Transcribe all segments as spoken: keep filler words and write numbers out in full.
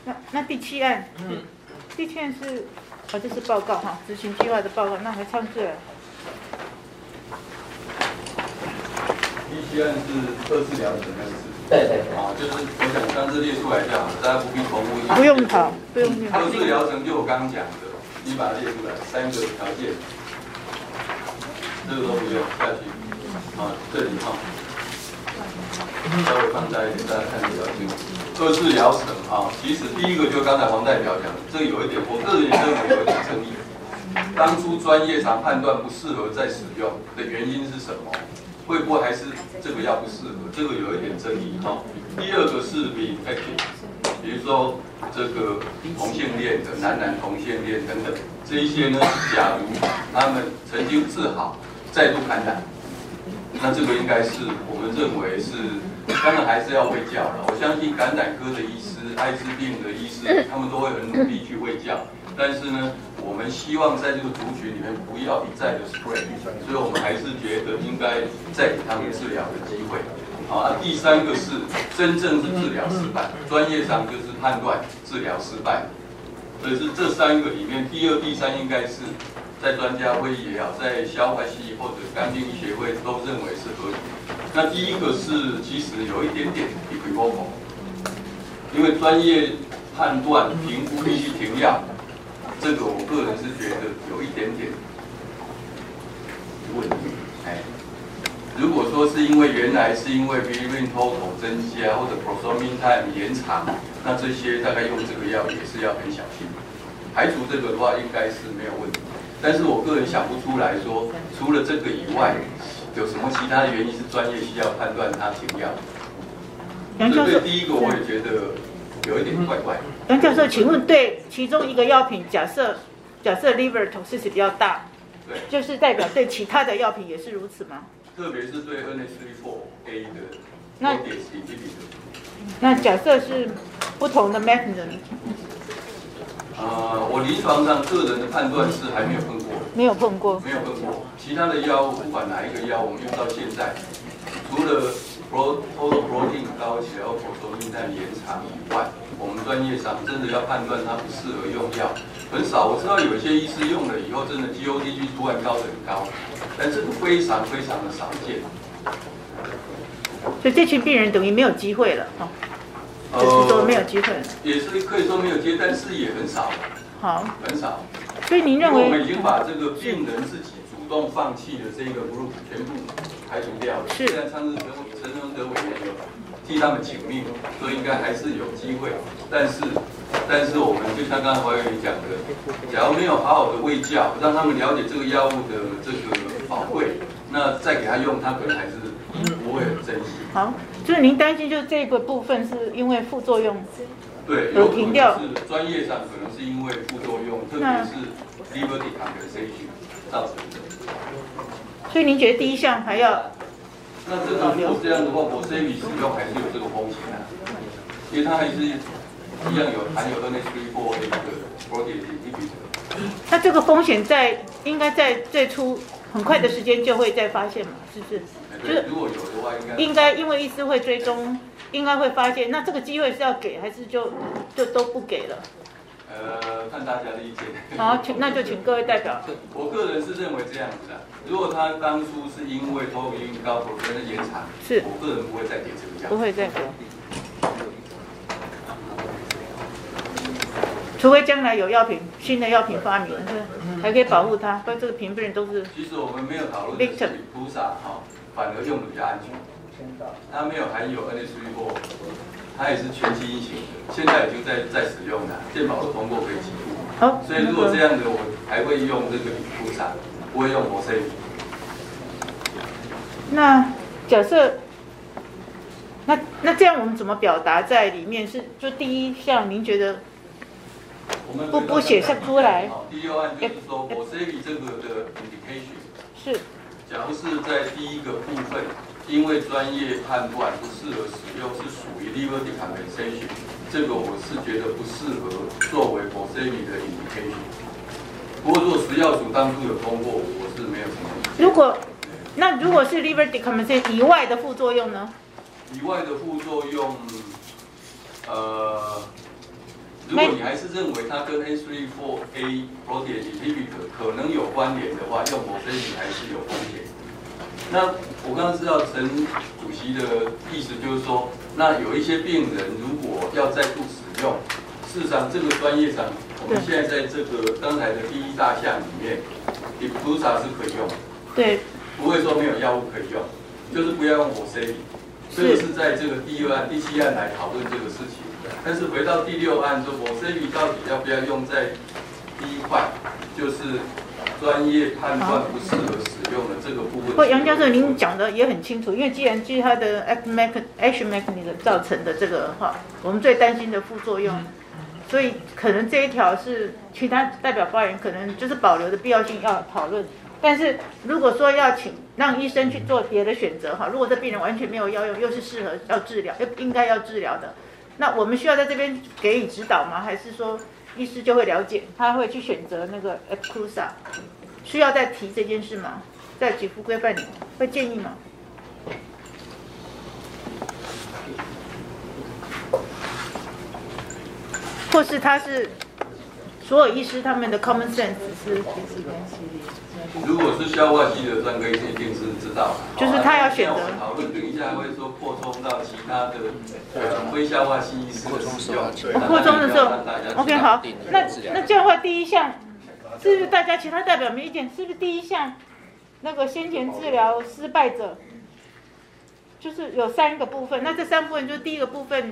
那那第七案，嗯，第七案是，哦，这是报告哈，执行计划的报告，那还唱字了。 第七案是二次疗程那个事。 对对。 啊，就是我想刚这列出来就好了，大家不必重复。 不用考，不用念。 二次疗程就我刚刚讲的，你把它列出来，三个条件，这个都不用下去。啊，这里哈，稍微放大一点，大家看比较清楚。二次疗程啊，其实第一个就刚才黄代表讲的，这个有一点，我个人也认为有一点争议。当初专业上判断不适合再使用的原因是什么？会不会还是这个药不适合？这个有一点争议哈。第二个是 reinfection， 比如说这个同性恋的男男同性恋等等，这一些呢，假如他们曾经治好，再度感染，那这个应该是我们认为是，当然还是要卫教了。我相信感染科的医师、艾滋病的医师，他们都会很努力去卫教。但是呢，我们希望在这个族群里面不要一再的 spread， 所以我们还是觉得应该再给他们治疗的机会。好啊，第三个是真正是治疗失败，专业上就是判断治疗失败。所以是这三个里面，第二、第三应该是在专家会议也好，在消化系或者肝病医协会都认为是合理。那第一个是其实有一点点 equivocal， 因为专业判断评估必须停药。这个我个人是觉得有一点点问题，哎，如果说是因为原来是因为 bilirubin total 增加或者 prosomine time 延长，那这些大概用这个药也是要很小心。排除这个的话，应该是没有问题。但是我个人想不出来说，除了这个以外，有什么其他的原因是专业需要判断它停药？这对第一个我也觉得有一点怪怪。 杨教授，请问对其中一个药品，假设假设 liver toxicity 比较大， 对， 就是代表对其他的药品也是如此吗？ 特别是对 N H 三 四 A 的， 那那假设是不同的 mechanism， 呃，我临床上个人的判断是还没有碰过， 没有碰过， 没有碰过。其他的药物，不管哪一个药，我们用到现在，除了 total protein 高起来或 prosomine time 延长以外，我们专业上真的要判断它不适合用药，很少。我知道有些医师用了以后，真的 G O T G 突然高得很高，但这个非常非常的少见。 所以这群病人等于没有机会了，哦，就是说没有机会了。 也是可以说没有机会，但是也很少。 好， 很少。 所以您认为我们已经把这个病人自己主动放弃的这个 group 全部排除掉了。 是。 现在上次陈陈德委员有替他们请命，所以应该还是有机会。但是，但是我们就像刚才黄委员讲的，假如没有好好的卫教，让他们了解这个药物的这个宝贵，那再给他用，他可能还是不会很珍惜。 好，就是您担心，就是这个部分是因为副作用。 对，有可能是专业上可能是因为副作用，特别是 liver decompensation 造成的。 所以您觉得第一项还要？ 那这个如果这样的话 ，Bosemi 使用还是有这个风险啊，因为它还是一样有含有 N H 三 四 A 的 protease inhibitor。 那这个风险在应该在最初很快的时间就会再发现嘛？是不是？ 对，如果有的话，应该应该因为医师会追踪。应该会发现，那这个机会是要给还是就就都不给了？ 呃，看大家的意见。 好，请那就请各位代表。 我个人是认为这样子的，如果他当初是因为头晕高血压的延长， 是我个人不会再给这个药， 不会再给，除非将来有药品新的药品发明，还可以保护它，不然这个平病人都是。 其实我们没有讨论的是菩萨哈，反而用的比较安全。它没有含有 N H 三 四，它也是全基因型的，现在已经在在使用了，健保都通过可以起步。 好， 所以如果这样的，我还会用这个菩萨，不会用 Bosemi。 那假设，那那这样我们怎么表达在里面？是就第一项，您觉得不不写上出来？ 第二案就是说 Bosemi 这个的 indication 是， 假如是在第一个部分。因为专业判断不适合使用，是属于 liver decompensation， 这个我是觉得不适合作为 Bosemi 的 indication。不过，如果食药署当初有通过，我是没有什么意见。 如果那如果是 liver decompensation 以外的副作用呢？ 以外的副作用，呃， 如果你还是认为它跟 A 三 四 A protease inhibitor 可能有关联的话，用 Vormatrigine 还是有风险。那我刚刚知道陈主席的意思就是说，那有一些病人如果要再度使用，事实上这个专业上，我们现在在这个刚才的第一大项里面 ，Epclusa 是可以用， 对， 不会说没有药物可以用，就是不要用 Vormatrigine。这个是在这个第二案、第七案来讨论这个事情。但是回到第六案，说 Vormatrigine 到底要不要用在第一块，就是专业判断不适合使用的这个部分。 不，杨教授您讲的也很清楚，因为既然基于它的 action mechanism 造成的这个哈，我们最担心的副作用，所以可能这一条是其他代表发言可能就是保留的必要性要讨论。但是如果说要请让医生去做别的选择哈，如果这病人完全没有药用，又是适合要治疗，又应该要治疗的，那我们需要在这边给予指导吗？还是说医师就会了解，他会去选择那个 Epclusa？ 需要再提这件事吗？在给付规范里会建议吗？或是他是所有医师他们的 common sense 是？ 如果是消化系的专科医生一定是知道， 就是他要选择。 我们讨论等一下会说扩充到其他的呃非消化系医师的使用。 扩充的时候 ，OK 好，那那这样的话，第一项是不是大家其他代表没意见？是不是第一项那个先前治疗失败者，就是有三个部分？那这三部分就是第一个部分。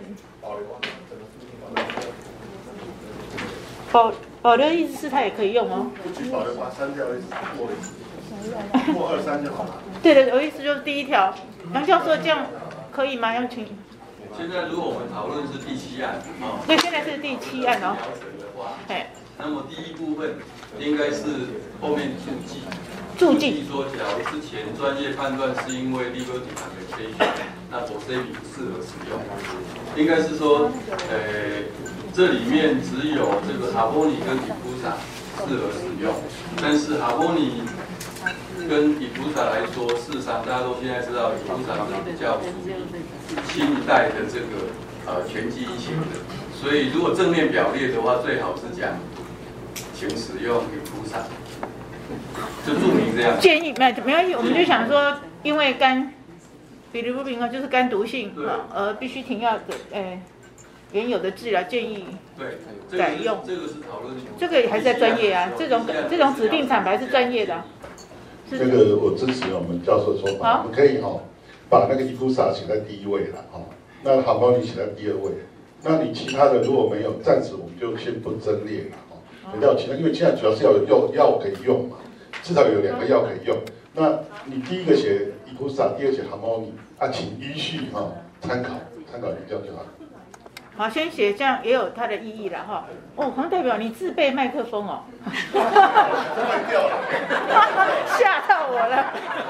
保保留的意思是它也可以用哦。 不去保留把删掉，过过二三就好了。 对的，有意思就是第一条，杨教授这样可以吗？杨请。 现在如果我们讨论是第七案，哦， 对，现在是第七案哦。 疗程的话， 哎， 那么第一部分应该是后面注记。 注记说，假如之前专业判断是因为 liver decompensation， 那 Vormatrigine 不适合使用，应该是说，呃。这里面只有这个哈波尼跟伊普萨适合使用，但是哈波尼跟伊普萨来说，事实上大家都现在知道，伊普萨是比较属于新一代的这个呃全基因型的，所以如果正面表列的话，最好是讲请使用伊普萨，就注明这样。 建议没没关系，我们就想说，因为肝比如不平衡就是肝毒性啊，而必须停药的，哎。原有的治疗建议改用， 这个是讨论， 这个还是在专业啊，这种这种指定厂牌是专业的、啊。 这个我支持我们教授的说法，我们可以哈、哦、把那个伊普萨写在第一位了哈、哦，那哈波尼写在第二位，那你其他的如果没有，暂时我们就先不增列了哈，比较其他，因为现在主要是要有药药可以用嘛，至少有两个药可以用。那你第一个写伊普萨，第二写哈波尼，啊，请依序哈、哦、参考参考比较就好了。 好，先写这样也有它的意义了哈。哦，黄代表你自备麦克风哦， 坏掉了， 吓到我了。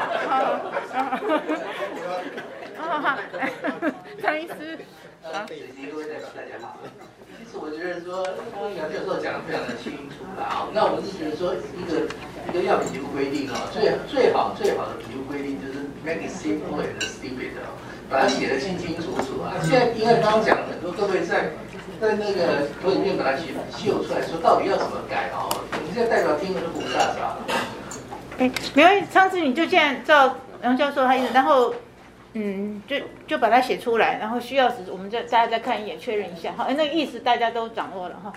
好好，张医师。 啊，各位代表大家好。其实我觉得说，刚刚杨教授讲的非常的清楚了啊。那我是觉得说，一个一个药品皮肤规定啊，最最好最好的皮肤规定就是 make it simple and stupid 啊。把它写得清清楚楚啊！现在因为刚刚讲了很多，各位在在那个图里面把它写秀出来，说到底要怎么改哦？我们现在代表听了都胡傻傻。 哎，没关系，上次你就这样照杨教授他意思，然后嗯，就就把它写出来，然后需要时我们再大家再看一眼确认一下，好，那个意思大家都掌握了哈，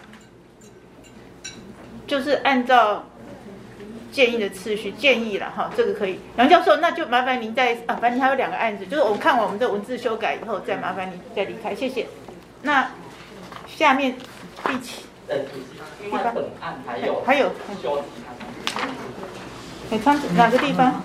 就是按照。建议的次序建议了哈，这个可以。杨教授，那就麻烦您再啊，反正还有两个案子，就是我们看完我们的文字修改以后，再麻烦您再离开，谢谢。那下面第七， 呃，另外本案还有还有修哎，仓哪个地方？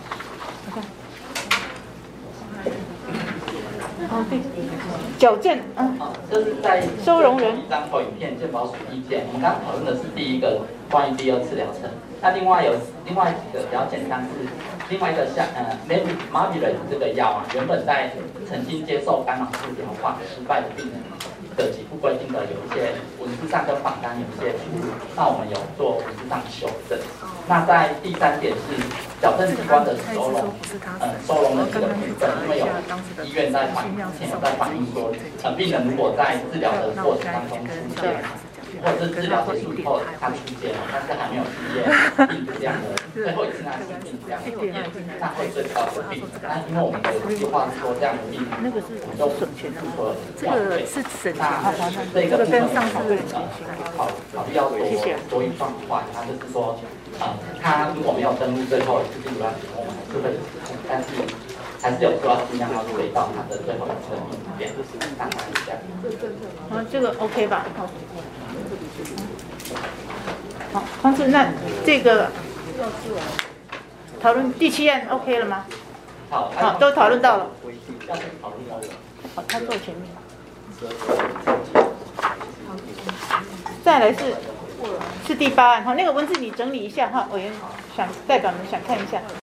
哦对，矫正，嗯， 啊，这是在收容人一张投影片健保署意见，我们刚刚讨论的是第一个关于第二次疗程。那另外有另外一个比较简单是另外一个像呃 Marvirin 这个药啊，原本在曾经接受干扰素疗法失败的病人的给付规定的有一些文字上跟榜单有一些出入，那我们有做文字上的修正。那在第三点是矫正器官的收容，呃，收容的这个部分，因为有医院在反前有在反映说，呃，病人如果在治疗的过程当中出现，或者是治疗结束以后他出现了，但是还没有出现病毒这样的最后一次那是病毒这样的病，那会最高的病。那因为我们的计划是说这样的病， 那个是省钱的，这个是省钱那这个部分考虑考考虑要多多一状况，它就是说。啊、呃，他如果没有登录最后一次病毒要提供，我们还是会，但是还是有说要尽量要回到他的最后一次的病毒点，大概是这样。 啊，这个 OK 吧？好，好，方式那这个讨论第七案 OK 了吗？ 好， 好，都讨论到了。 要讨论到了。 好，他坐前面。再来是。是第八案哈，那个文字你整理一下哈，委员想代表们想看一下。